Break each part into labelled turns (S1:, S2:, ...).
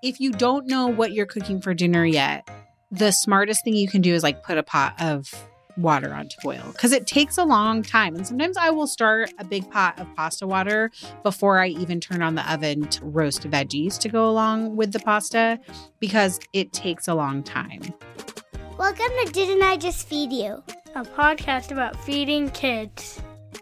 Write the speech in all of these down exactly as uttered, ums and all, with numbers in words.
S1: if you don't know what you're cooking for dinner yet, the smartest thing you can do is like put a pot of water onto boil because it takes a long time. And sometimes I will start a big pot of pasta water before I even turn on the oven to roast veggies to go along with the pasta because it takes a long time.
S2: Welcome to Didn't I Just Feed You?
S3: A podcast about feeding kids.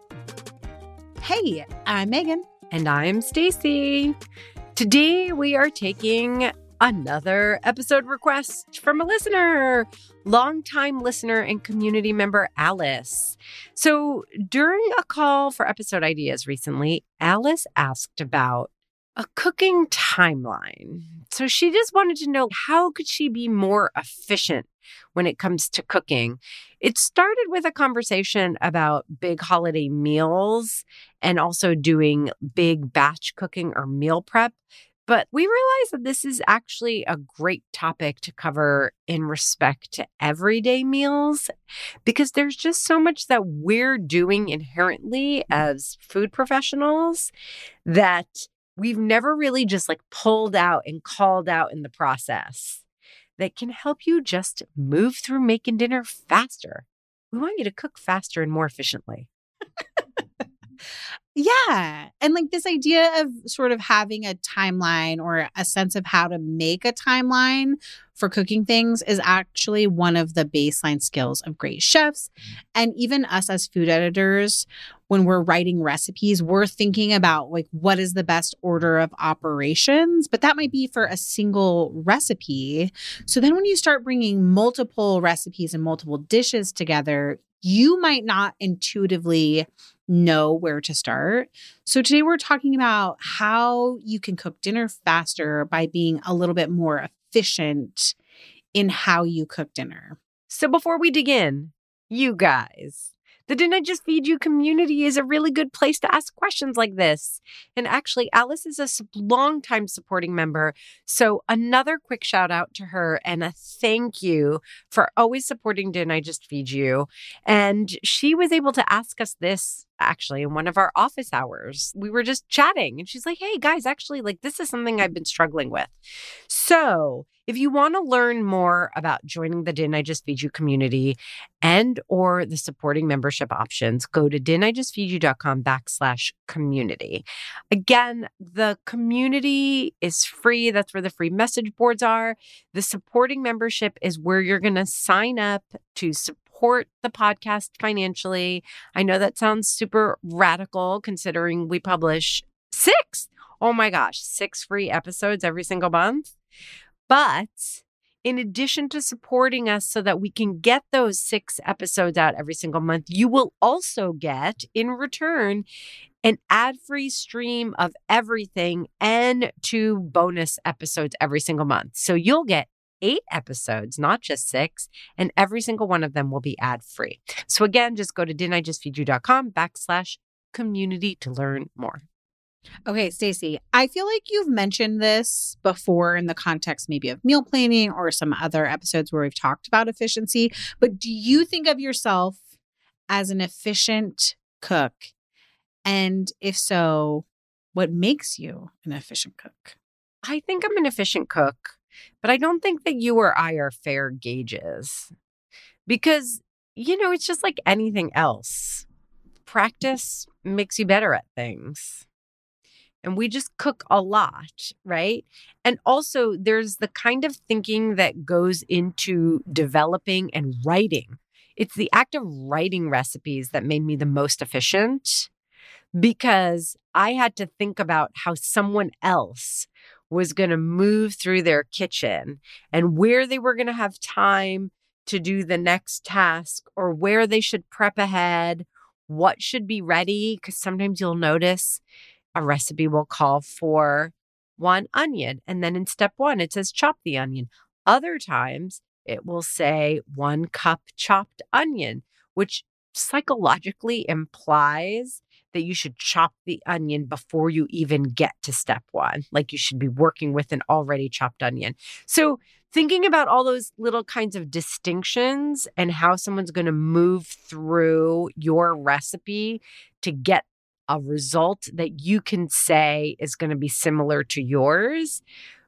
S1: Hey, I'm Megan.
S4: And I'm Stacy. Today we are taking another episode request from a listener, longtime listener and community member Alice. So during a call for episode ideas recently, Alice asked about a cooking timeline. So she just wanted to know how could she be more efficient when it comes to cooking. It started with a conversation about big holiday meals and also doing big batch cooking or meal prep. But we realized that this is actually a great topic to cover in respect to everyday meals because there's just so much that we're doing inherently as food professionals that we've never really just like pulled out and called out in the process that can help you just move through making dinner faster. We want you to cook faster and more efficiently.
S1: Yeah. And like this idea of sort of having a timeline or a sense of how to make a timeline for cooking things is actually one of the baseline skills of great chefs. And even us as food editors, when we're writing recipes, we're thinking about like what is the best order of operations, but that might be for a single recipe. So then when you start bringing multiple recipes and multiple dishes together, you might not intuitively know where to start. So today we're talking about how you can cook dinner faster by being a little bit more efficient in how you cook dinner.
S4: So before we dig in, you guys, the Didn't I Just Feed You community is a really good place to ask questions like this. And actually, Alice is a longtime supporting member. So another quick shout out to her and a thank you for always supporting Didn't I Just Feed You. And she was able to ask us this actually in one of our office hours. We were just chatting and she's like, hey guys, actually, like this is something I've been struggling with. So if you want to learn more about joining the Didn't I Just Feed You community and or the supporting membership options, go to didn't I just feed you dot com backslash community. Again, the community is free. That's where the free message boards are. The supporting membership is where you're going to sign up to support the podcast financially. I know that sounds super radical considering we publish six, oh my gosh, six free episodes every single month. But in addition to supporting us so that we can get those six episodes out every single month, you will also get in return an ad-free stream of everything and two bonus episodes every single month. So you'll get eight episodes, not just six, and every single one of them will be ad-free. So again, just go to didn't I just feed you dot com backslash community to learn more.
S1: Okay, Stacy, I feel like you've mentioned this before in the context maybe of meal planning or some other episodes where we've talked about efficiency, but do you think of yourself as an efficient cook? And if so, what makes you an efficient cook?
S4: I think I'm an efficient cook, but I don't think that you or I are fair gauges because, you know, it's just like anything else. Practice makes you better at things. And we just cook a lot, right? And also there's the kind of thinking that goes into developing and writing. It's the act of writing recipes that made me the most efficient because I had to think about how someone else was going to move through their kitchen and where they were going to have time to do the next task or where they should prep ahead, what should be ready. Because sometimes you'll notice a recipe will call for one onion. And then in step one, it says chop the onion. Other times it will say one cup chopped onion, which psychologically implies that you should chop the onion before you even get to step one. Like you should be working with an already chopped onion. So thinking about all those little kinds of distinctions and how someone's going to move through your recipe to get a result that you can say is going to be similar to yours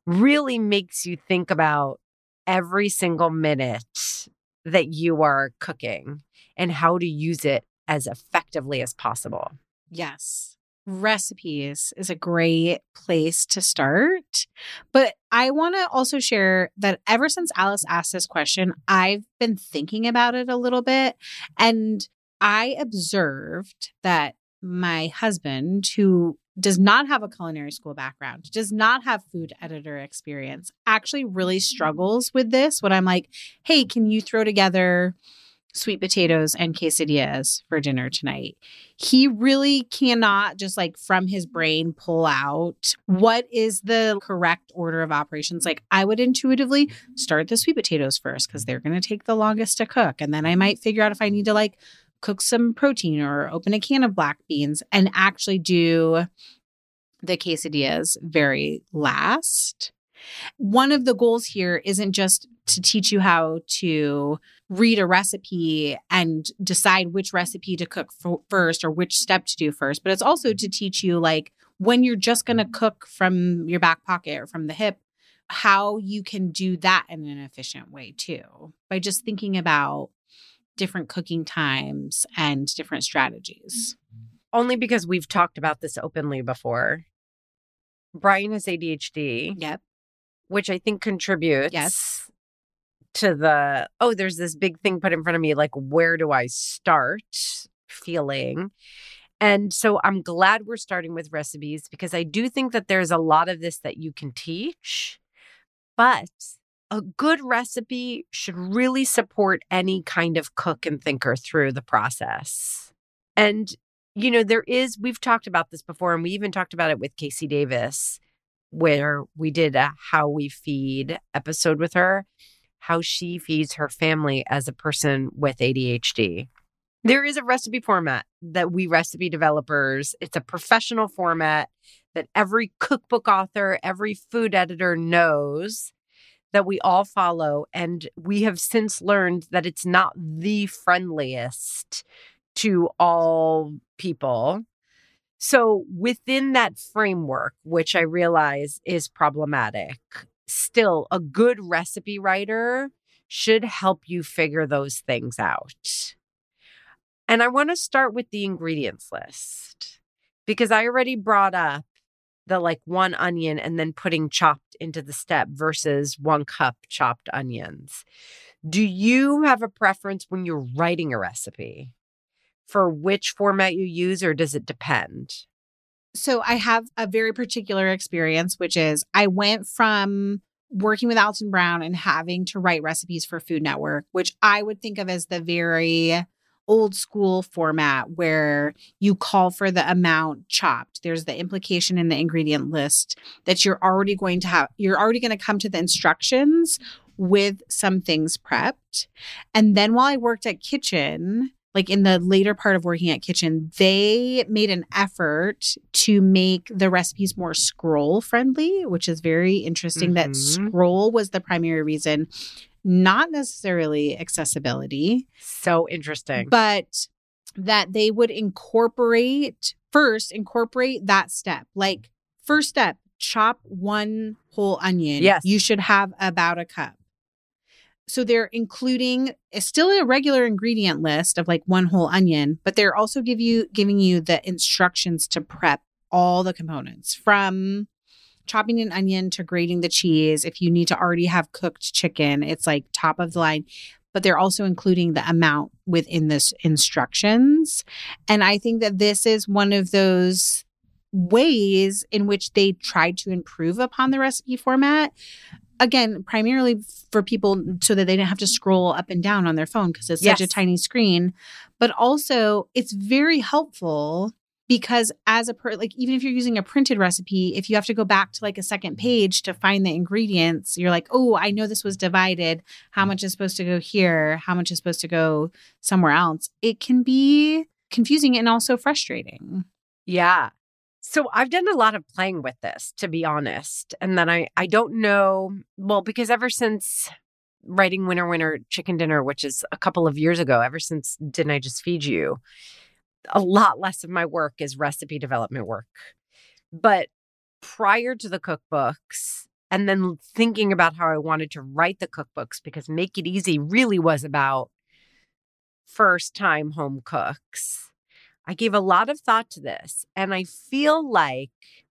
S4: really makes you think about every single minute that you are cooking and how to use it as effectively as possible.
S1: Yes. Recipes is a great place to start. But I want to also share that ever since Alice asked this question, I've been thinking about it a little bit. And I observed that my husband, who does not have a culinary school background, does not have food editor experience, actually really struggles with this when I'm like, hey, can you throw together sweet potatoes and quesadillas for dinner tonight? He really cannot just like from his brain pull out what is the correct order of operations. Like I would intuitively start the sweet potatoes first because they're going to take the longest to cook. And then I might figure out if I need to like cook some protein or open a can of black beans and actually do the quesadillas very last. One of the goals here isn't just to teach you how to read a recipe and decide which recipe to cook f- first or which step to do first, but it's also to teach you like when you're just going to cook from your back pocket or from the hip, how you can do that in an efficient way too, by just thinking about different cooking times and different strategies.
S4: Only because we've talked about this openly before. Brian has A D H D.
S1: Yep.
S4: Which I think contributes
S1: Yes.
S4: to the, oh, there's this big thing put in front of me, like, where do I start feeling? And so I'm glad we're starting with recipes because I do think that there's a lot of this that you can teach, but a good recipe should really support any kind of cook and thinker through the process. And, you know, there is, we've talked about this before, and we even talked about it with Casey Davis, where we did a How We Feed episode with her, how she feeds her family as a person with A D H D. There is a recipe format that we recipe developers, it's a professional format that every cookbook author, every food editor knows that we all follow. And we have since learned that it's not the friendliest to all people. So within that framework, which I realize is problematic, still a good recipe writer should help you figure those things out. And I want to start with the ingredients list because I already brought up the like one onion and then putting chopped into the step versus one cup chopped onions. Do you have a preference when you're writing a recipe for which format you use, or does it depend?
S1: So I have a very particular experience, which is I went from working with Alton Brown and having to write recipes for Food Network, which I would think of as the very old school format where you call for the amount chopped. There's the implication in the ingredient list that you're already going to have, you're already going to come to the instructions with some things prepped. And then while I worked at Kitchen, like in the later part of working at Kitchen, they made an effort to make the recipes more scroll friendly, which is very interesting.
S4: Mm-hmm.
S1: That scroll was the primary reason, not necessarily accessibility.
S4: So interesting.
S1: But that they would incorporate, first incorporate that step. Like first step, chop one whole onion.
S4: Yes.
S1: You should have about a cup. So they're including it's still a regular ingredient list of like one whole onion, but they're also give you giving you the instructions to prep all the components from chopping an onion to grating the cheese. If you need to already have cooked chicken, it's like top of the line, but they're also including the amount within this instructions. And I think that this is one of those ways in which they tried to improve upon the recipe format. Again, primarily for people so that they didn't have to scroll up and down on their phone because it's
S4: Yes.
S1: such a tiny screen. But also it's very helpful because as a per like even if you're using a printed recipe, if you have to go back to like a second page to find the ingredients, you're like, oh, I know this was divided. How much is supposed to go here? How much is supposed to go somewhere else? It can be confusing and also frustrating.
S4: Yeah. So I've done a lot of playing with this, to be honest. And then I, I don't know, well, because ever since writing Winner Winner Chicken Dinner, which is a couple of years ago, ever since Didn't I Just Feed You, a lot less of my work is recipe development work. But prior to the cookbooks and then thinking about how I wanted to write the cookbooks, because Make It Easy really was about first-time home cooks. I gave a lot of thought to this, and I feel like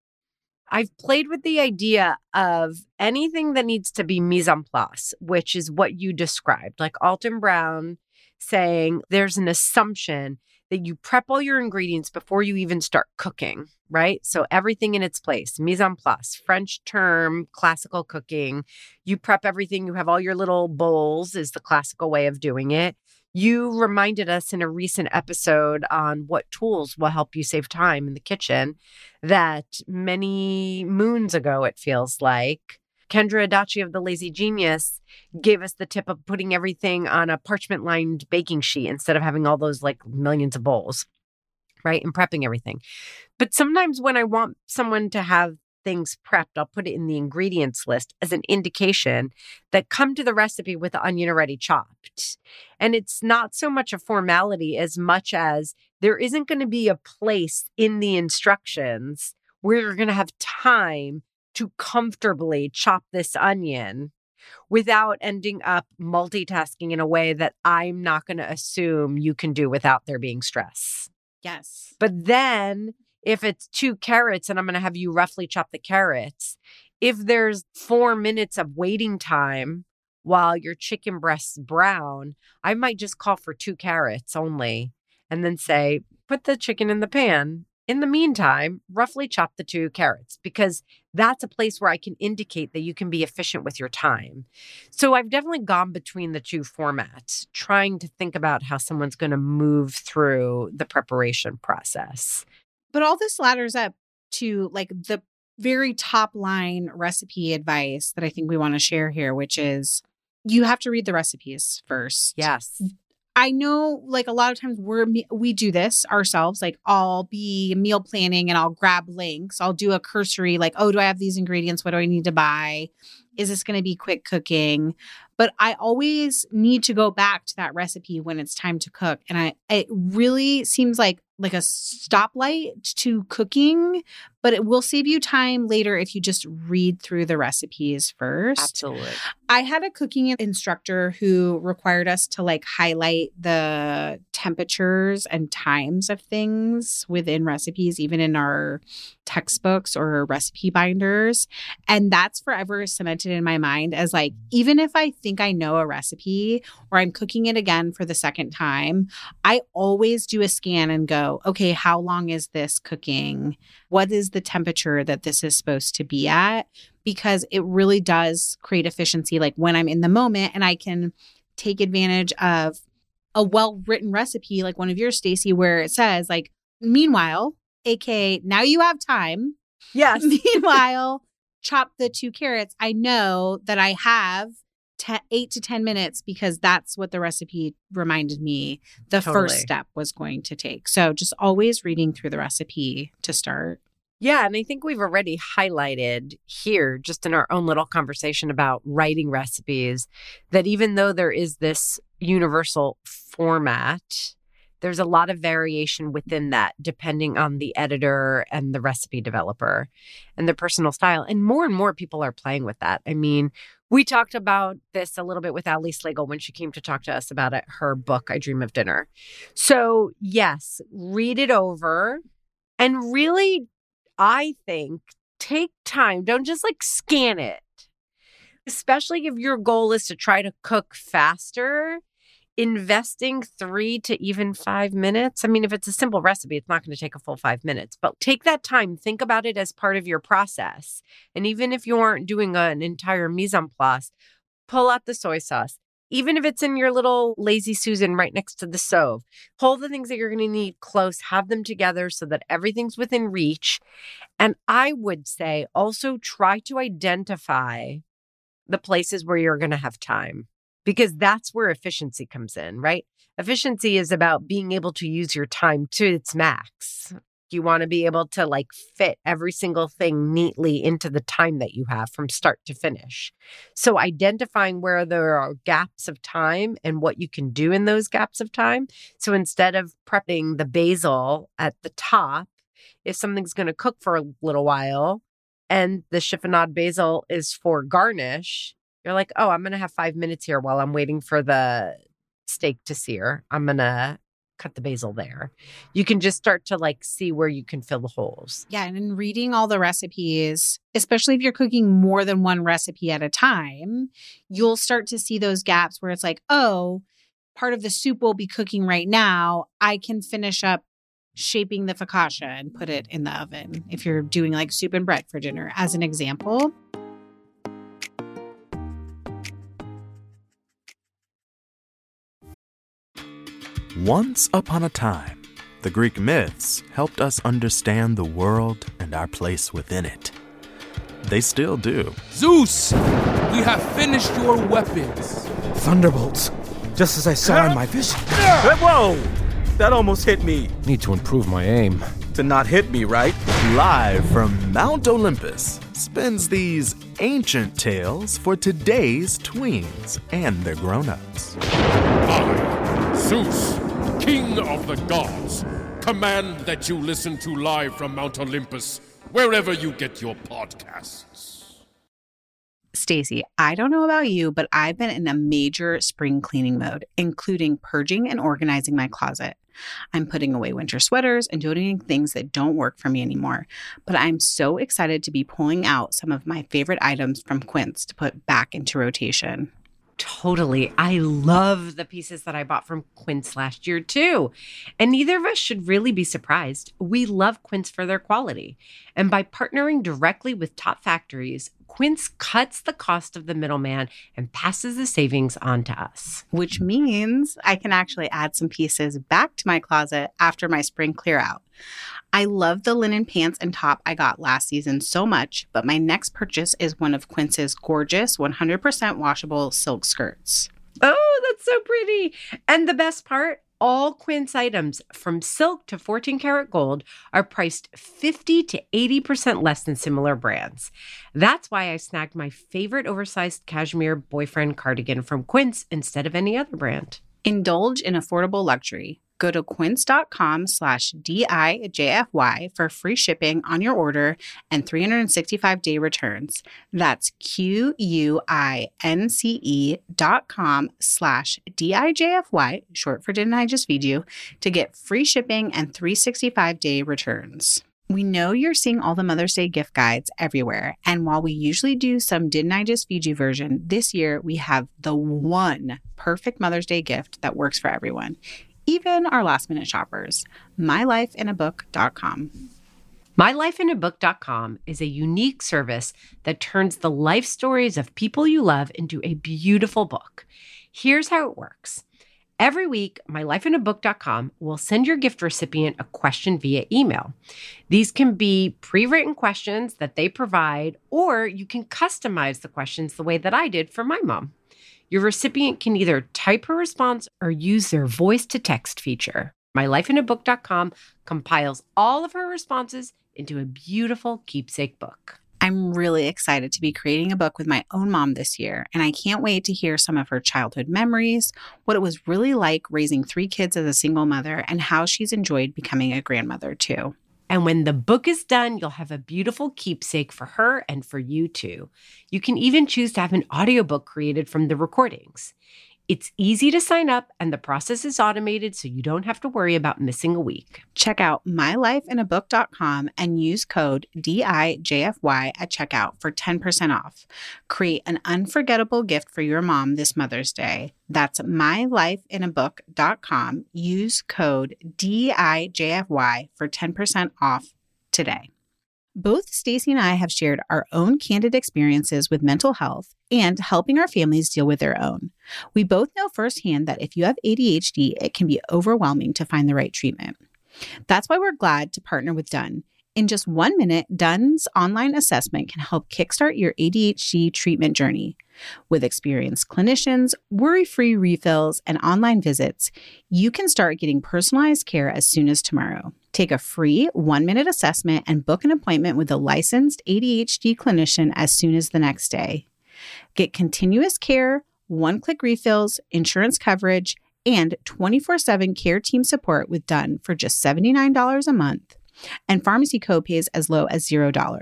S4: I've played with the idea of anything that needs to be mise en place, which is what you described, like Alton Brown saying there's an assumption that you prep all your ingredients before you even start cooking, right? So everything in its place, mise en place, French term, classical cooking. You prep everything. You have all your little bowls is the classical way of doing it. You reminded us in a recent episode on what tools will help you save time in the kitchen that many moons ago, it feels like, Kendra Adachi of The Lazy Genius gave us the tip of putting everything on a parchment-lined baking sheet instead of having all those like millions of bowls, right? And prepping everything. But sometimes when I want someone to have things prepped, I'll put it in the ingredients list as an indication that come to the recipe with the onion already chopped. And it's not so much a formality as much as there isn't going to be a place in the instructions where you're going to have time to comfortably chop this onion without ending up multitasking in a way that I'm not going to assume you can do without there being stress.
S1: Yes.
S4: But then if it's two carrots and I'm going to have you roughly chop the carrots, if there's four minutes of waiting time while your chicken breast's brown, I might just call for two carrots only and then say, put the chicken in the pan. In the meantime, roughly chop the two carrots, because that's a place where I can indicate that you can be efficient with your time. So I've definitely gone between the two formats, trying to think about how someone's going to move through the preparation process.
S1: But all this ladders up to like the very top line recipe advice that I think we want to share here, which is you have to read the recipes first.
S4: Yes.
S1: I know like a lot of times we're, we do this ourselves. Like I'll be meal planning and I'll grab links. I'll do a cursory, like, oh, do I have these ingredients? What do I need to buy? Is this going to be quick cooking? But I always need to go back to that recipe when it's time to cook. And I, it really seems like like a stoplight to cooking, but it will save you time later if you just read through the recipes first.
S4: Absolutely.
S1: I had a cooking instructor who required us to like highlight the temperatures and times of things within recipes, even in our textbooks or recipe binders. And that's forever cemented in my mind as like, even if I think I know a recipe or I'm cooking it again for the second time, I always do a scan and go, okay, how long is this cooking? What is the temperature that this is supposed to be at? Because it really does create efficiency, like when I'm in the moment and I can take advantage of a well-written recipe like one of yours, Stacey, where it says like, meanwhile, A K A now you have time.
S4: Yes.
S1: Meanwhile, chop the two carrots. I know that I have ten, eight to ten minutes because that's what the recipe reminded me the
S4: Totally.
S1: first step was going to take. So just always reading through the recipe to start.
S4: Yeah, and I think we've already highlighted here, just in our own little conversation about writing recipes, that even though there is this universal format, there's a lot of variation within that, depending on the editor and the recipe developer and their personal style. And more and more people are playing with that. I mean, we talked about this a little bit with Ali Slagle when she came to talk to us about it, her book, I Dream of Dinner. So yes, read it over and really, I think, take time. Don't just like scan it, especially if your goal is to try to cook faster. Investing three to even five minutes. I mean, if it's a simple recipe, it's not going to take a full five minutes, but take that time. Think about it as part of your process. And even if you aren't doing a, an entire mise en place, pull out the soy sauce. Even if it's in your little Lazy Susan right next to the stove, pull the things that you're going to need close, have them together so that everything's within reach. And I would say also try to identify the places where you're going to have time, because that's where efficiency comes in, right? Efficiency is about being able to use your time to its max. You want to be able to like fit every single thing neatly into the time that you have from start to finish. So identifying where there are gaps of time and what you can do in those gaps of time. So instead of prepping the basil at the top, if something's going to cook for a little while and the chiffonade basil is for garnish, you're like, oh, I'm going to have five minutes here while I'm waiting for the steak to sear. I'm going to cut the basil there. You can just start to like see where you can fill the holes.
S1: Yeah. And in reading all the recipes, especially if you're cooking more than one recipe at a time, you'll start to see those gaps where it's like, oh, part of the soup we'll be cooking right now, I can finish up shaping the focaccia and put it in the oven if you're doing like soup and bread for dinner, as an example.
S5: Once upon a time, the Greek myths helped us understand the world and our place within it. They still do.
S6: Zeus, we have finished your weapons.
S7: Thunderbolts, just as I saw in my vision.
S8: Whoa! That almost hit me.
S7: Need to improve my aim.
S8: To not hit me, right?
S5: Live from Mount Olympus spins these ancient tales for today's tweens and their grown-ups.
S9: I, Zeus, King of the Gods, command that you listen to Live from Mount Olympus wherever you get your podcasts.
S1: Stacey, I don't know about you, but I've been in a major spring cleaning mode, including purging and organizing my closet. I'm putting away winter sweaters and donating things that don't work for me anymore. But I'm so excited to be pulling out some of my favorite items from Quince to put back into rotation.
S4: Totally. I love the pieces that I bought from Quince last year, too. And neither of us should really be surprised. We love Quince for their quality. And by partnering directly with top factories, Quince cuts the cost of the middleman and passes the savings on to us.
S1: Which means I can actually add some pieces back to my closet after my spring clear out. I love the linen pants and top I got last season so much, but my next purchase is one of Quince's gorgeous one hundred percent washable silk skirts.
S4: Oh, that's so pretty. And the best part, all Quince items from silk to fourteen karat gold are priced fifty to eighty percent less than similar brands. That's why I snagged my favorite oversized cashmere boyfriend cardigan from Quince instead of any other brand.
S1: Indulge in affordable luxury. Go to quince.com slash D-I-J-F-Y for free shipping on your order and three hundred sixty-five day returns. That's Q-U-I-N-C-E dot com slash D-I-J-F-Y, short for Didn't I Just Feed You, to get free shipping and three hundred sixty-five day returns. We know you're seeing all the Mother's Day gift guides everywhere, and while we usually do some Didn't I Just Feed You version, this year we have the one perfect Mother's Day gift that works for everyone. Even our last-minute shoppers. my life in a book dot com.
S4: my life in a book dot com is a unique service that turns the life stories of people you love into a beautiful book. Here's how it works. Every week, my life in a book dot com will send your gift recipient a question via email. These can be pre-written questions that they provide, or you can customize the questions the way that I did for my mom. Your recipient can either type her response or use their voice-to-text feature. my life in a book dot com compiles all of her responses into a beautiful keepsake book.
S1: I'm really excited to be creating a book with my own mom this year, and I can't wait to hear some of her childhood memories, what it was really like raising three kids as a single mother, and how she's enjoyed becoming a grandmother too.
S4: And when the book is done, you'll have a beautiful keepsake for her and for you too. You can even choose to have an audiobook created from the recordings. It's easy to sign up, and the process is automated, so you don't have to worry about missing a week.
S1: Check out my life in a book dot com and use code D I J F Y at checkout for ten percent off. Create an unforgettable gift for your mom this Mother's Day. That's my life in a book dot com. Use code D I J F Y for ten percent off today. Both Stacey and I have shared our own candid experiences with mental health and helping our families deal with their own. We both know firsthand that if you have A D H D, it can be overwhelming to find the right treatment. That's why we're glad to partner with Done. In just one minute, Done's online assessment can help kickstart your A D H D treatment journey. With experienced clinicians, worry-free refills, and online visits, you can start getting personalized care as soon as tomorrow. Take a free one-minute assessment and book an appointment with a licensed A D H D clinician as soon as the next day. Get continuous care, one-click refills, insurance coverage, and twenty-four seven care team support with Done for just seventy-nine dollars a month, and pharmacy copays as low as zero dollars.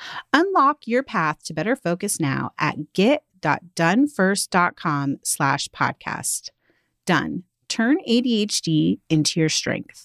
S1: Unlock your path to better focus now at get.donefirst.com slash podcast. Done. Turn A D H D into your strength.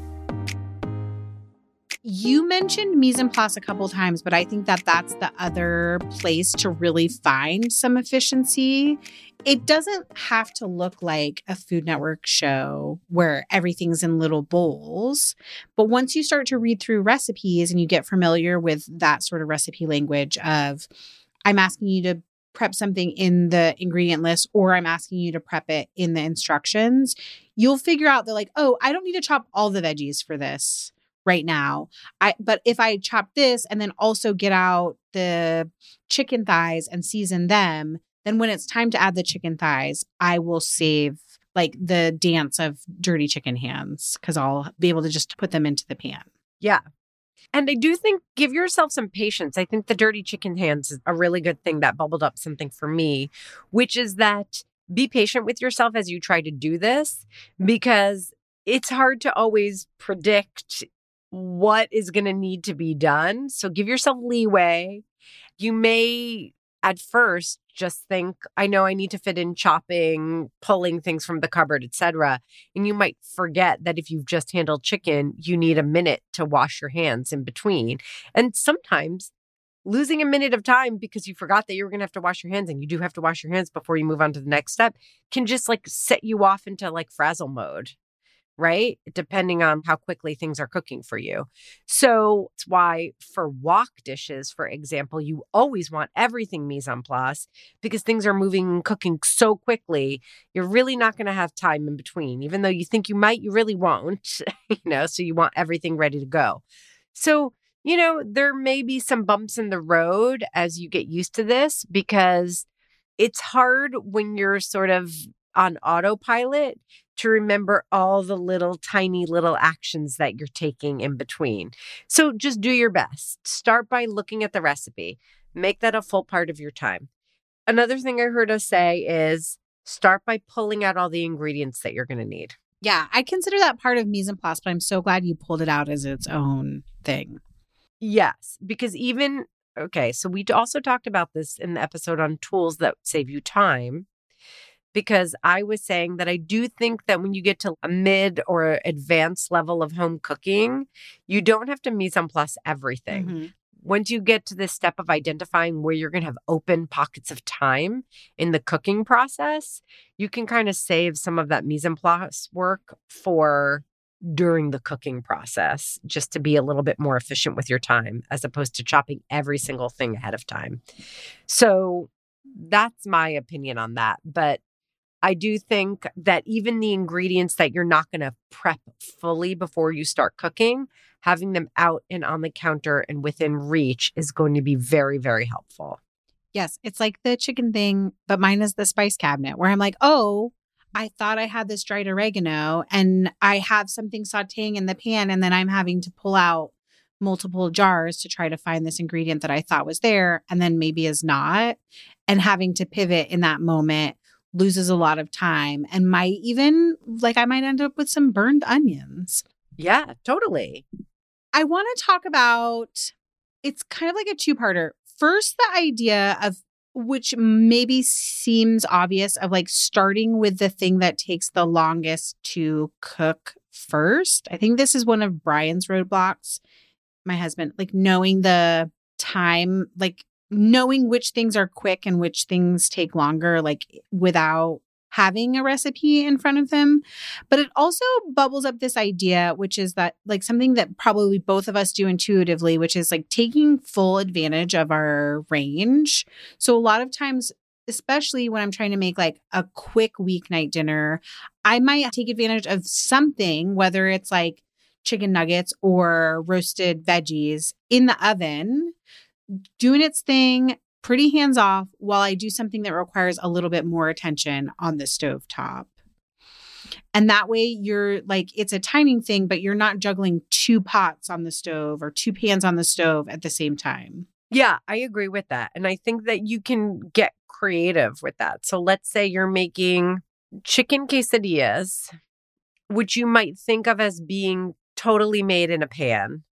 S1: You mentioned mise en place a couple times, but I think that that's the other place to really find some efficiency. It doesn't have to look like a Food Network show where everything's in little bowls. But once you start to read through recipes and you get familiar with that sort of recipe language of, I'm asking you to prep something in the ingredient list, or I'm asking you to prep it in the instructions, you'll figure out that like, oh, I don't need to chop all the veggies for this right now. I but if I chop this and then also get out the chicken thighs and season them, then when it's time to add the chicken thighs, I will save like the dance of dirty chicken hands because I'll be able to just put them into the pan.
S4: Yeah. And I do think give yourself some patience. I think the dirty chicken hands is a really good thing that bubbled up something for me, which is that be patient with yourself as you try to do this, because it's hard to always predict what is going to need to be done. So give yourself leeway. You may at first just think, I know I need to fit in chopping, pulling things from the cupboard, et cetera. And you might forget that if you've just handled chicken, you need a minute to wash your hands in between. And sometimes losing a minute of time because you forgot that you were going to have to wash your hands, and you do have to wash your hands before you move on to the next step, can just like set you off into like frazzle mode, right? Depending on how quickly things are cooking for you. So it's why for wok dishes, for example, you always want everything mise en place, because things are moving and cooking so quickly. You're really not going to have time in between. Even though you think you might, you really won't, you know, so you want everything ready to go. So, you know, there may be some bumps in the road as you get used to this, because it's hard when you're sort of on autopilot to remember all the little tiny little actions that you're taking in between. So just do your best. Start by looking at the recipe. Make that a full part of your time. Another thing I heard us say is start by pulling out all the ingredients that you're going to need.
S1: Yeah, I consider that part of mise en place, but I'm so glad you pulled it out as its own thing.
S4: Yes, because even, okay, so we also talked about this in the episode on tools that save you time. Because I was saying that I do think that when you get to a mid or advanced level of home cooking, you don't have to mise en place everything. Mm-hmm. Once you get to this step of identifying where you're going to have open pockets of time in the cooking process, you can kind of save some of that mise en place work for during the cooking process, just to be a little bit more efficient with your time, as opposed to chopping every single thing ahead of time. So that's my opinion on that. But I do think that even the ingredients that you're not going to prep fully before you start cooking, having them out and on the counter and within reach is going to be very, very helpful.
S1: Yes, it's like the chicken thing, but mine is the spice cabinet where I'm like, oh, I thought I had this dried oregano and I have something sauteing in the pan, and then I'm having to pull out multiple jars to try to find this ingredient that I thought was there and then maybe is not. And having to pivot in that moment loses a lot of time and might even, like, I might end up with some burned onions.
S4: Yeah, totally.
S1: I want to talk about, it's kind of like a two-parter. First, the idea of, which maybe seems obvious, of like starting with the thing that takes the longest to cook first. I think this is one of Brian's roadblocks, my husband, like knowing the time, like knowing which things are quick and which things take longer, like without having a recipe in front of them. But it also bubbles up this idea, which is that like something that probably both of us do intuitively, which is like taking full advantage of our range. So a lot of times, especially when I'm trying to make like a quick weeknight dinner, I might take advantage of something, whether it's like chicken nuggets or roasted veggies in the oven, doing its thing, pretty hands off, while I do something that requires a little bit more attention on the stovetop. And that way you're like, it's a timing thing, but you're not juggling two pots on the stove or two pans on the stove at the same time.
S4: Yeah, I agree with that. And I think that you can get creative with that. So let's say you're making chicken quesadillas, which you might think of as being totally made in a pan.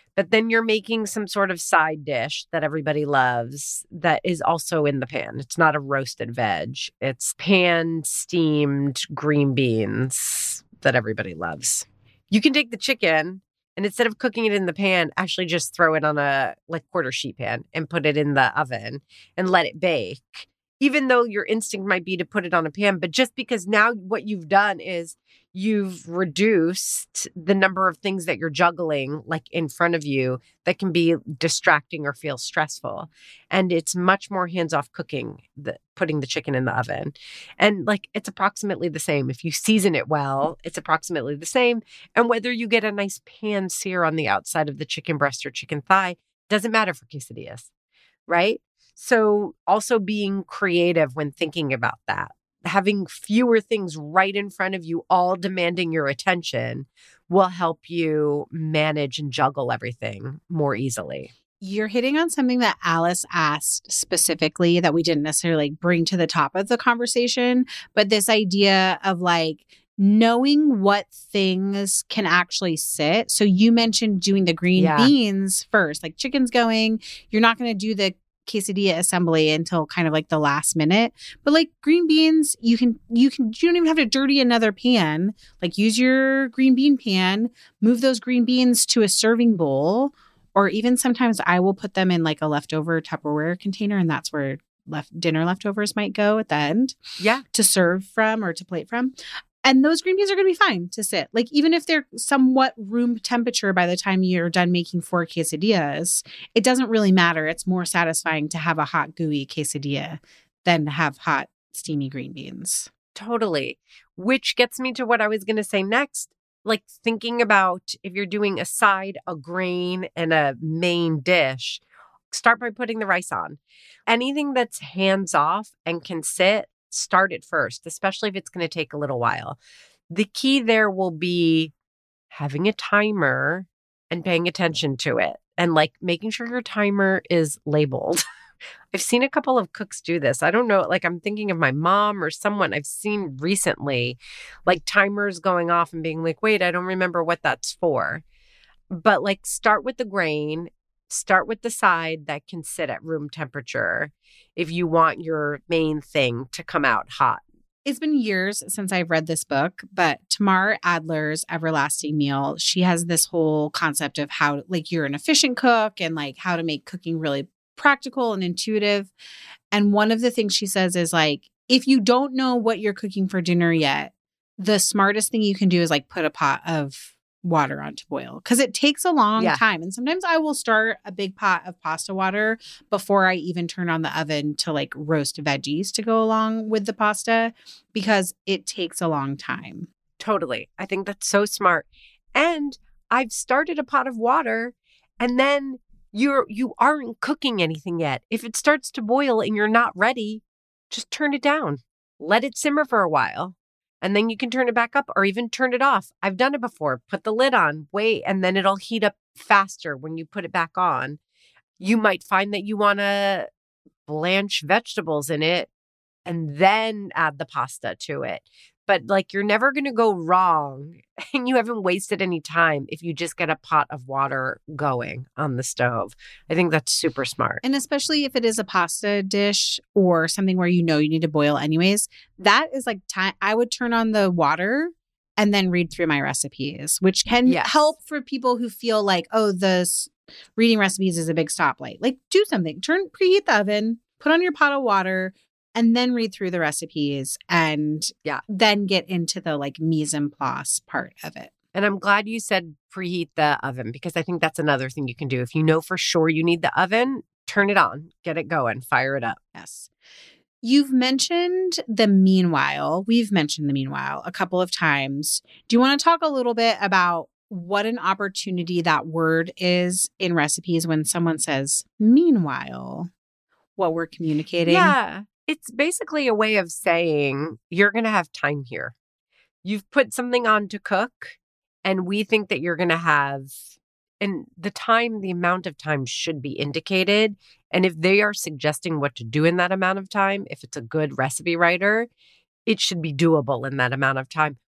S4: But then you're making some sort of side dish that everybody loves that is also in the pan. It's not a roasted veg. It's pan steamed green beans that everybody loves. You can take the chicken and instead of cooking it in the pan, actually just throw it on a like quarter sheet pan and put it in the oven and let it bake. Even though your instinct might be to put it on a pan, but just because now what you've done is you've reduced the number of things that you're juggling like in front of you that can be distracting or feel stressful. And it's much more hands-off cooking, the, putting the chicken in the oven. And like, it's approximately the same. If you season it well, it's approximately the same. And whether you get a nice pan sear on the outside of the chicken breast or chicken thigh, doesn't matter for quesadillas, right? So also being creative when thinking about that, having fewer things right in front of you, all demanding your attention, will help you manage and juggle everything more easily.
S1: You're hitting on something that Alice asked specifically that we didn't necessarily bring to the top of the conversation, but this idea of like knowing what things can actually sit. So you mentioned doing the green
S4: Yeah.
S1: beans first, like chicken's going, you're not going to do the quesadilla assembly until kind of like the last minute. But like green beans, you can, you can, you don't even have to dirty another pan. Like use your green bean pan, move those green beans to a serving bowl, or even sometimes I will put them in like a leftover Tupperware container, and that's where left dinner leftovers might go at the end.
S4: Yeah.
S1: To serve from or to plate from. And those green beans are going to be fine to sit. Like, even if they're somewhat room temperature by the time you're done making four quesadillas, it doesn't really matter. It's more satisfying to have a hot, gooey quesadilla than to have hot, steamy green beans.
S4: Totally. Which gets me to what I was going to say next. Like thinking about if you're doing a side, a grain, and a main dish, start by putting the rice on. Anything that's hands off and can sit, start it first, especially if it's going to take a little while. The key there will be having a timer and paying attention to it and like making sure your timer is labeled. I've seen a couple of cooks do this. I don't know, like I'm thinking of my mom or someone I've seen recently, like timers going off and being like, wait, I don't remember what that's for. But like start with the grain. Start with the side that can sit at room temperature if you want your main thing to come out hot.
S1: It's been years since I've read this book, but Tamar Adler's Everlasting Meal, she has this whole concept of how, like, you're an efficient cook and like how to make cooking really practical and intuitive. And one of the things she says is like, if you don't know what you're cooking for dinner yet, the smartest thing you can do is like put a pot of water on to boil, because it takes a long
S4: Yeah.
S1: time. And sometimes I will start a big pot of pasta water before I even turn on the oven to like roast veggies to go along with the pasta, because it takes a long time.
S4: Totally. I think that's so smart. And I've started a pot of water and then you're you aren't cooking anything yet. If it starts to boil and you're not ready, just turn it down. Let it simmer for a while. And then you can turn it back up or even turn it off. I've done it before. Put the lid on, wait, and then it'll heat up faster when you put it back on. You might find that you want to blanch vegetables in it and then add the pasta to it. But like you're never going to go wrong and you haven't wasted any time if you just get a pot of water going on the stove. I think that's super smart.
S1: And especially if it is a pasta dish or something where you know you need to boil anyways, that is like time. I would turn on the water and then read through my recipes, which can
S4: Yes.
S1: help for people who feel like, oh, this reading recipes is a big stoplight. Like do something, turn, preheat the oven, put on your pot of water, and then read through the recipes and
S4: Yeah.
S1: then get into the like mise en place part of it.
S4: And I'm glad you said preheat the oven because I think that's another thing you can do. If you know for sure you need the oven, turn it on, get it going, fire it up.
S1: Yes. You've mentioned the meanwhile. We've mentioned the meanwhile a couple of times. Do you want to talk a little bit about what an opportunity that word is in recipes when someone says meanwhile, what we're communicating?
S4: Yeah. It's basically a way of saying you're going to have time here. You've put something on to cook and we think that you're going to have, and the time, the amount of time should be indicated. And if they are suggesting what to do in that amount of time, if it's a good recipe writer, it should be doable in that amount of time.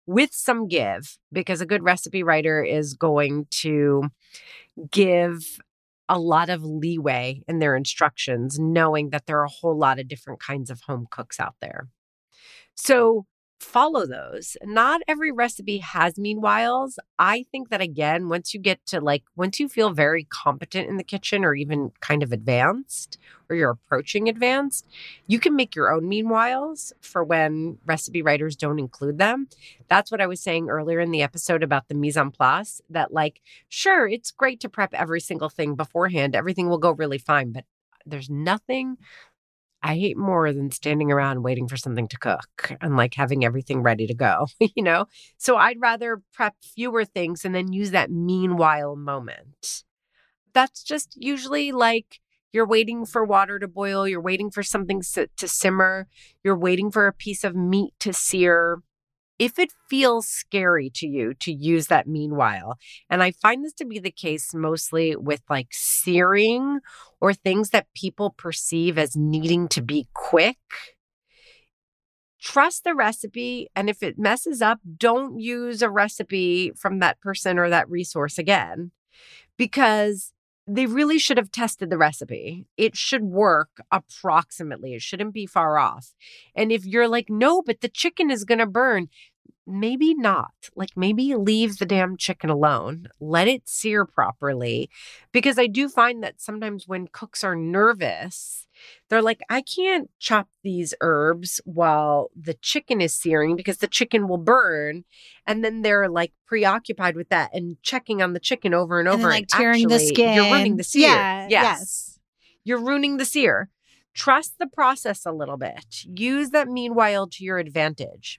S4: with some give, because a good recipe writer is going to give a lot of leeway in their instructions, knowing that there are a whole lot of different kinds of home cooks out there. So follow those. Not every recipe has meanwhiles. I think that, again, once you get to like, once you feel very competent in the kitchen or even kind of advanced, or you're approaching advanced, you can make your own meanwhiles for when recipe writers don't include them. That's what I was saying earlier in the episode about the mise en place, that like, sure, it's great to prep every single thing beforehand. Everything will go really fine, but there's nothing I hate more than standing around waiting for something to cook and like having everything ready to go, you know? So I'd rather prep fewer things and then use that meanwhile moment. That's just usually like you're waiting for water to boil, you're waiting for something to simmer, you're waiting for a piece of meat to sear. If it feels scary to you to use that meanwhile, and I find this to be the case mostly with like searing or things that people perceive as needing to be quick, trust the recipe. And if it messes up, don't use a recipe from that person or that resource again, because they really should have tested the recipe. It should work approximately. It shouldn't be far off. And if you're like, no, but the chicken is going to burn, maybe not. Like maybe leave the damn chicken alone. Let it sear properly. Because I do find that sometimes when cooks are nervous, they're like, I can't chop these herbs while the chicken is searing because the chicken will burn. And then they're like preoccupied with that and checking on the chicken over and over.
S1: And then, like
S4: and
S1: tearing
S4: actually,
S1: the skin.
S4: You're ruining the sear.
S1: Yeah,
S4: yes.
S1: yes.
S4: You're ruining the sear. Trust the process a little bit. Use that meanwhile to your advantage.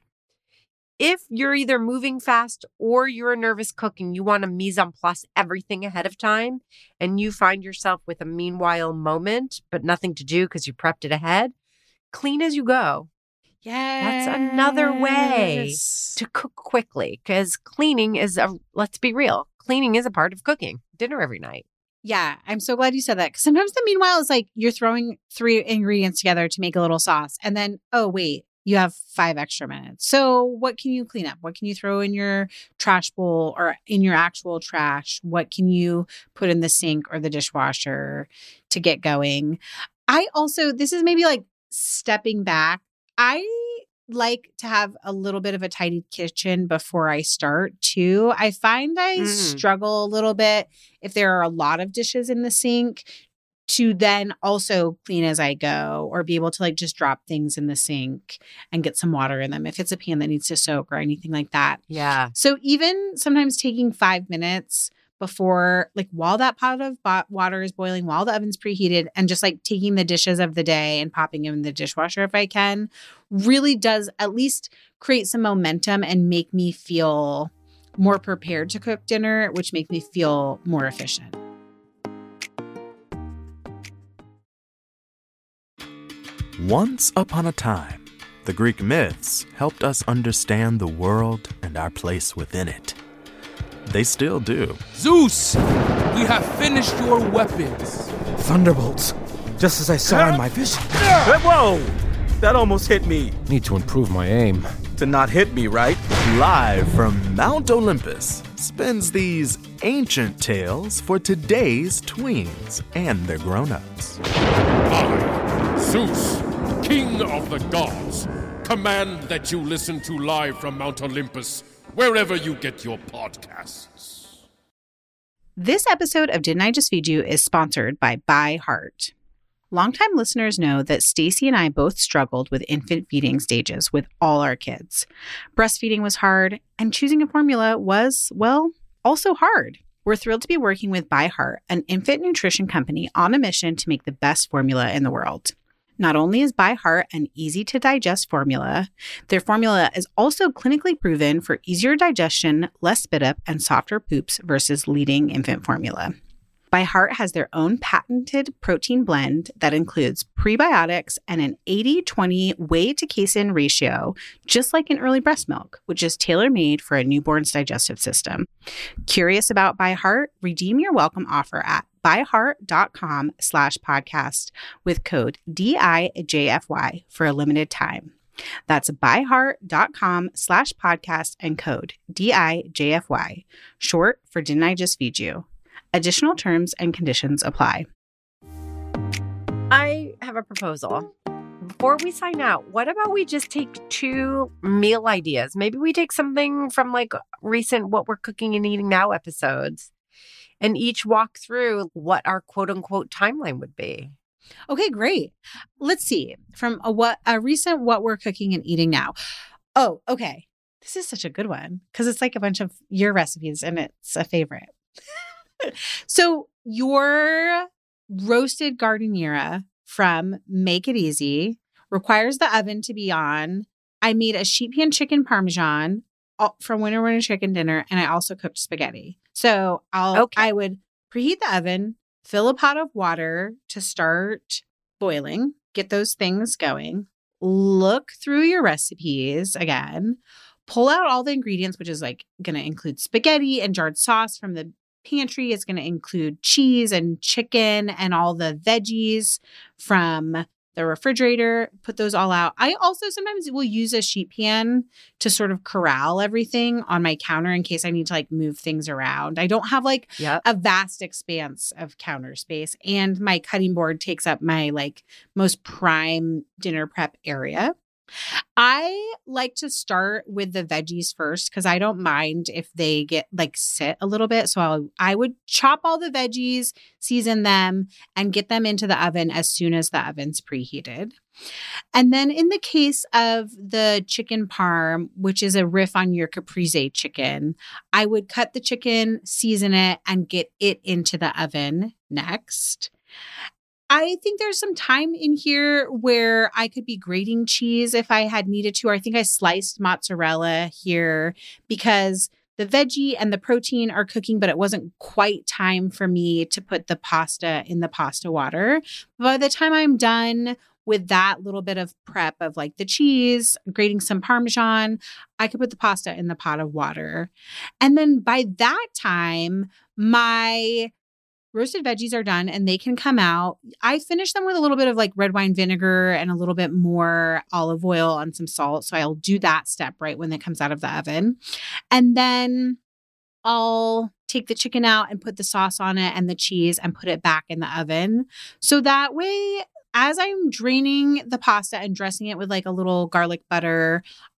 S4: If you're either moving fast or you're a nervous cook and you want to mise en place everything ahead of time and you find yourself with a meanwhile moment, but nothing to do because you prepped it ahead, clean as you go.
S1: Yes.
S4: That's another way to cook quickly, because cleaning is a, let's be real, cleaning is a part of cooking dinner every night.
S1: Yeah, I'm so glad you said that. Because sometimes the meanwhile is like you're throwing three ingredients together to make a little sauce. And then, oh, wait, you have five extra minutes. So what can you clean up? What can you throw in your trash bowl or in your actual trash? What can you put in the sink or the dishwasher to get going? I also, this is maybe like stepping back. I like to have a little bit of a tidy kitchen before I start too. I find I mm. struggle a little bit if there are a lot of dishes in the sink to then also clean as I go, or be able to like just drop things in the sink and get some water in them if it's a pan that needs to soak or anything like that.
S4: Yeah.
S1: So even sometimes taking five minutes before, like while that pot of bo- water is boiling, while the oven's preheated, and just like taking the dishes of the day and popping them in the dishwasher if I can, really does at least create some momentum and make me feel more prepared to cook dinner, which makes me feel more efficient.
S5: Once upon a time, the Greek myths helped us understand the world and our place within it. They still do.
S6: Zeus, we have finished your weapons.
S7: Thunderbolts, just as I saw in my vision.
S8: Whoa! That almost hit me.
S7: Need to improve my aim.
S8: To not hit me, right?
S5: Live from Mount Olympus spins these ancient tales for today's tweens and their grown-ups.
S9: I, Zeus, King of the Gods, command that you listen to live from Mount Olympus, wherever you get your podcasts.
S1: This episode of Didn't I Just Feed You is sponsored by ByHeart. Longtime listeners know that Stacy and I both struggled with infant feeding stages with all our kids. Breastfeeding was hard, and choosing a formula was, well, also hard. We're thrilled to be working with ByHeart, an infant nutrition company on a mission to make the best formula in the world. Not only is ByHeart an easy-to-digest formula, their formula is also clinically proven for easier digestion, less spit-up, and softer poops versus leading infant formula. ByHeart has their own patented protein blend that includes prebiotics and an eighty twenty whey to casein ratio, just like in early breast milk, which is tailor-made for a newborn's digestive system. Curious about ByHeart? Redeem your welcome offer at byheart.com slash podcast with code D I J F Y for a limited time. That's byheart.com slash podcast and code D I J F Y, short for Didn't I Just Feed You? Additional terms and conditions apply.
S4: I have a proposal. Before we sign out, what about we just take two meal ideas? Maybe we take something from like recent What We're Cooking and Eating Now episodes and each walk through what our quote unquote timeline would be.
S1: Okay, great. Let's see. From a what a recent What We're Cooking and Eating Now. Oh, okay. This is such a good one because it's like a bunch of your recipes and it's a favorite. So your roasted giardiniera from Make It Easy requires the oven to be on. I made a sheet pan chicken parmesan from Winter Winter Chicken Dinner, and I also cooked spaghetti. So I'll okay. I would preheat the oven, fill a pot of water to start boiling, get those things going, look through your recipes again, pull out all the ingredients, which is like going to include spaghetti and jarred sauce from the pantry. It's going to include cheese and chicken and all the veggies from the refrigerator. Put those all out. I also sometimes will use a sheet pan to sort of corral everything on my counter in case I need to like move things around. I don't have like yep. a vast expanse of counter space, and my cutting board takes up my like most prime dinner prep area. I like to start with the veggies first because I don't mind if they get like sit a little bit. So I'll, I would chop all the veggies, season them, and get them into the oven as soon as the oven's preheated. And then in the case of the chicken parm, which is a riff on your caprese chicken, I would cut the chicken, season it, and get it into the oven next. I think there's some time in here where I could be grating cheese if I had needed to. Or I think I sliced mozzarella here because the veggie and the protein are cooking, but it wasn't quite time for me to put the pasta in the pasta water. By the time I'm done with that little bit of prep of like the cheese, grating some Parmesan, I could put the pasta in the pot of water. And then by that time, my roasted veggies are done and they can come out. I finish them with a little bit of like red wine vinegar and a little bit more olive oil and some salt. So I'll do that step right when it comes out of the oven. And then I'll take the chicken out and put the sauce on it and the cheese and put it back in the oven. So that way, as I'm draining the pasta and dressing it with like a little garlic butter,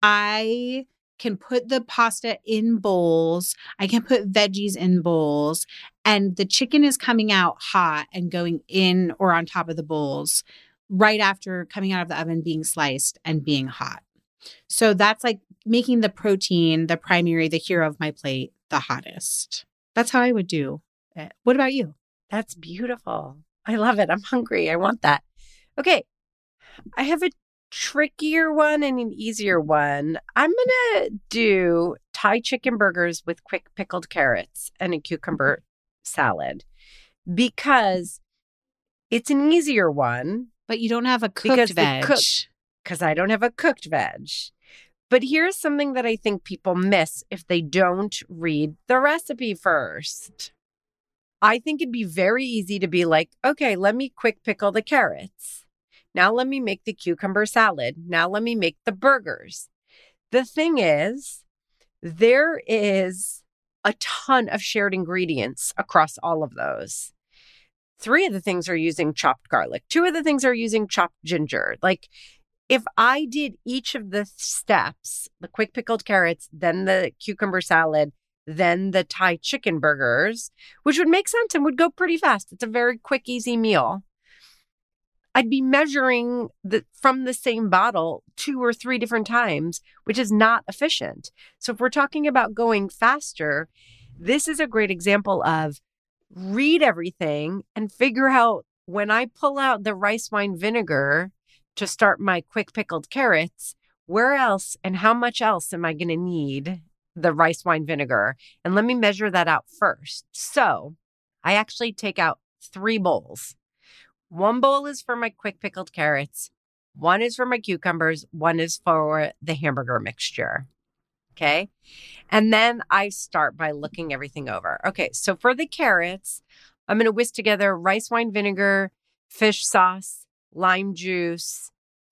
S1: I can put the pasta in bowls. I can put veggies in bowls, and the chicken is coming out hot and going in or on top of the bowls right after coming out of the oven, being sliced and being hot. So that's like making the protein, the primary, the hero of my plate, the hottest. That's how I would do it. What about you?
S4: That's beautiful. I love it. I'm hungry. I want that. Okay. I have a trickier one and an easier one. I'm going to do Thai chicken burgers with quick pickled carrots and a cucumber salad because it's an easier one.
S1: But you don't have a cooked veg.
S4: Because I don't have a cooked veg. But here's something that I think people miss if they don't read the recipe first. I think it'd be very easy to be like, okay, let me quick pickle the carrots. Now let me make the cucumber salad. Now let me make the burgers. The thing is, there is a ton of shared ingredients across all of those. Three of the things are using chopped garlic. Two of the things are using chopped ginger. Like, if I did each of the steps, the quick pickled carrots, then the cucumber salad, then the Thai chicken burgers, which would make sense and would go pretty fast. It's a very quick, easy meal. I'd be measuring the, from the same bottle two or three different times, which is not efficient. So if we're talking about going faster, this is a great example of read everything and figure out when I pull out the rice wine vinegar to start my quick pickled carrots, where else and how much else am I going to need the rice wine vinegar? And let me measure that out first. So I actually take out three bowls. One bowl is for my quick pickled carrots. One is for my cucumbers. One is for the hamburger mixture. Okay. And then I start by looking everything over. Okay. So for the carrots, I'm going to whisk together rice wine vinegar, fish sauce, lime juice,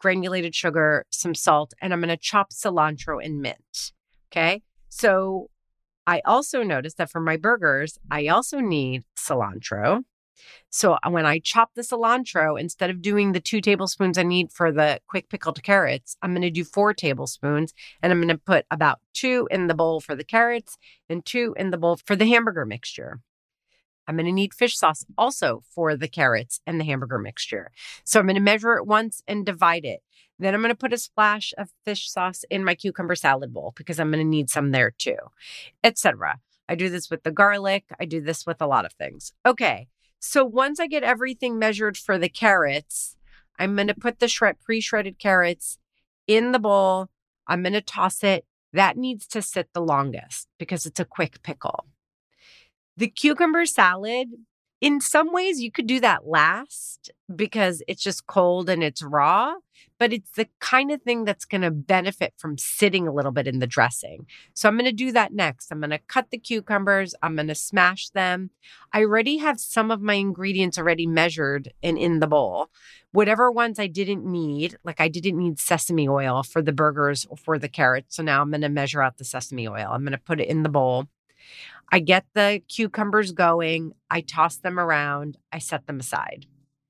S4: granulated sugar, some salt, and I'm going to chop cilantro and mint. Okay. So I also noticed that for my burgers, I also need cilantro. So when I chop the cilantro, instead of doing the two tablespoons I need for the quick pickled carrots, I'm going to do four tablespoons, and I'm going to put about two in the bowl for the carrots and two in the bowl for the hamburger mixture. I'm going to need fish sauce also for the carrots and the hamburger mixture. So I'm going to measure it once and divide it. Then I'm going to put a splash of fish sauce in my cucumber salad bowl because I'm going to need some there too, et cetera. I do this with the garlic. I do this with a lot of things. Okay. So once I get everything measured for the carrots, I'm going to put the shred, pre-shredded carrots in the bowl. I'm going to toss it. That needs to sit the longest because it's a quick pickle. The cucumber salad, in some ways you could do that last because it's just cold and it's raw, but it's the kind of thing that's going to benefit from sitting a little bit in the dressing. So I'm going to do that next. I'm going to cut the cucumbers. I'm going to smash them. I already have some of my ingredients already measured and in the bowl. Whatever ones I didn't need, like I didn't need sesame oil for the burgers or for the carrots. So now I'm going to measure out the sesame oil. I'm going to put it in the bowl. I get the cucumbers going. I toss them around. I set them aside.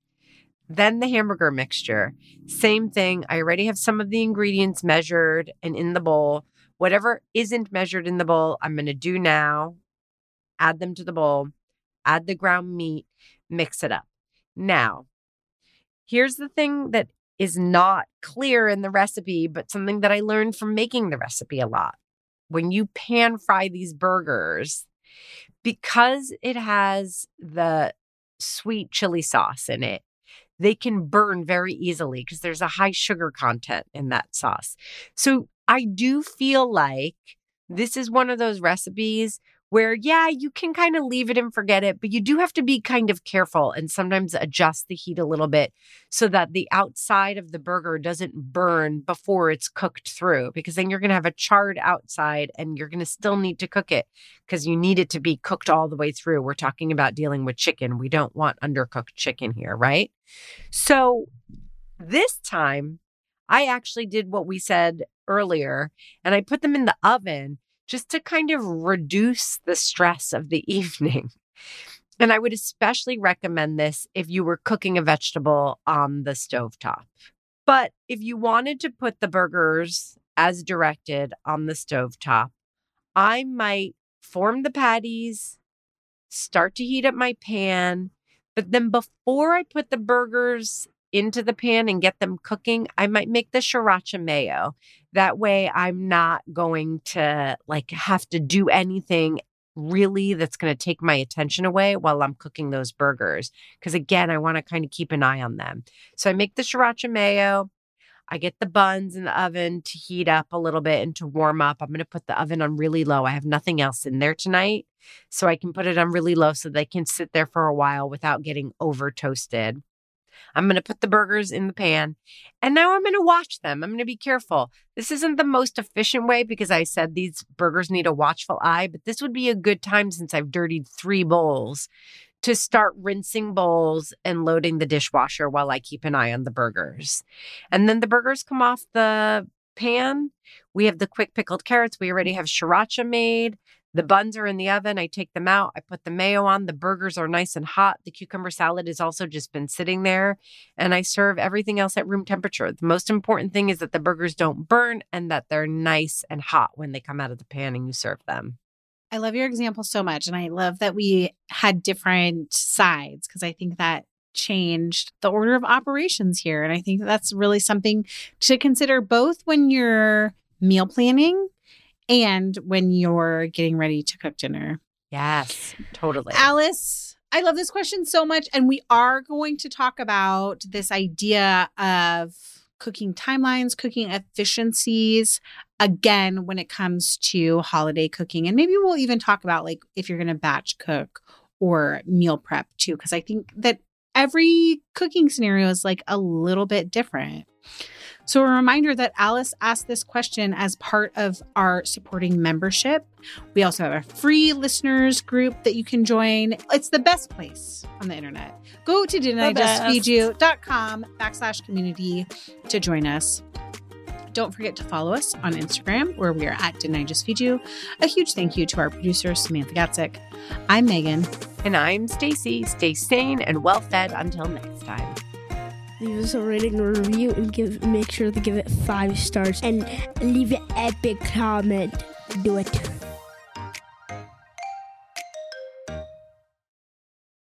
S4: Then the hamburger mixture. Same thing. I already have some of the ingredients measured and in the bowl. Whatever isn't measured in the bowl, I'm going to do now. Add them to the bowl. Add the ground meat. Mix it up. Now, here's the thing that is not clear in the recipe, but something that I learned from making the recipe a lot. When you pan fry these burgers, because it has the sweet chili sauce in it, they can burn very easily because there's a high sugar content in that sauce. So I do feel like this is one of those recipes where, yeah, you can kind of leave it and forget it, but you do have to be kind of careful and sometimes adjust the heat a little bit so that the outside of the burger doesn't burn before it's cooked through, because then you're going to have a charred outside and you're going to still need to cook it because you need it to be cooked all the way through. We're talking about dealing with chicken. We don't want undercooked chicken here, right? So this time I actually did what we said earlier, and I put them in the oven just to kind of reduce the stress of the evening. And I would especially recommend this if you were cooking a vegetable on the stovetop. But if you wanted to put the burgers as directed on the stovetop, I might form the patties, start to heat up my pan, but then before I put the burgers into the pan and get them cooking, I might make the sriracha mayo. That way I'm not going to like have to do anything really that's going to take my attention away while I'm cooking those burgers. Because again, I want to kind of keep an eye on them. So I make the sriracha mayo. I get the buns in the oven to heat up a little bit and to warm up. I'm going to put the oven on really low. I have nothing else in there tonight, so I can put it on really low so they can sit there for a while without getting over toasted. I'm going to put the burgers in the pan, and now I'm going to watch them. I'm going to be careful. This isn't the most efficient way because I said these burgers need a watchful eye, but this would be a good time since I've dirtied three bowls to start rinsing bowls and loading the dishwasher while I keep an eye on the burgers. And then the burgers come off the pan. We have the quick pickled carrots. We already have sriracha made. The buns are in the oven. I take them out. I put the mayo on. The burgers are nice and hot. The cucumber salad has also just been sitting there. And I serve everything else at room temperature. The most important thing is that the burgers don't burn and that they're nice and hot when they come out of the pan and you serve them.
S1: I love your example so much. And I love that we had different sides because I think that changed the order of operations here. And I think that's really something to consider both when you're meal planning and when you're getting ready to cook dinner.
S4: Yes, totally.
S1: Alice, I love this question so much. And we are going to talk about this idea of cooking timelines, cooking efficiencies, again, when it comes to holiday cooking. And maybe we'll even talk about like if you're going to batch cook or meal prep too, because I think that every cooking scenario is like a little bit different. So a reminder that Alice asked this question as part of our supporting membership. We also have a free listeners group that you can join. It's the best place on the internet. Go to didn't I just feed you dot com backslash community to join us. Don't forget to follow us on Instagram, where we are at Didn't I Just Feed You. A huge thank you to our producer, Samantha Gatzik. I'm Megan.
S4: And I'm Stacy. Stay sane and well-fed until next time.
S10: Leave us a rating or review and give make sure to give it five stars and leave an epic comment. Do it.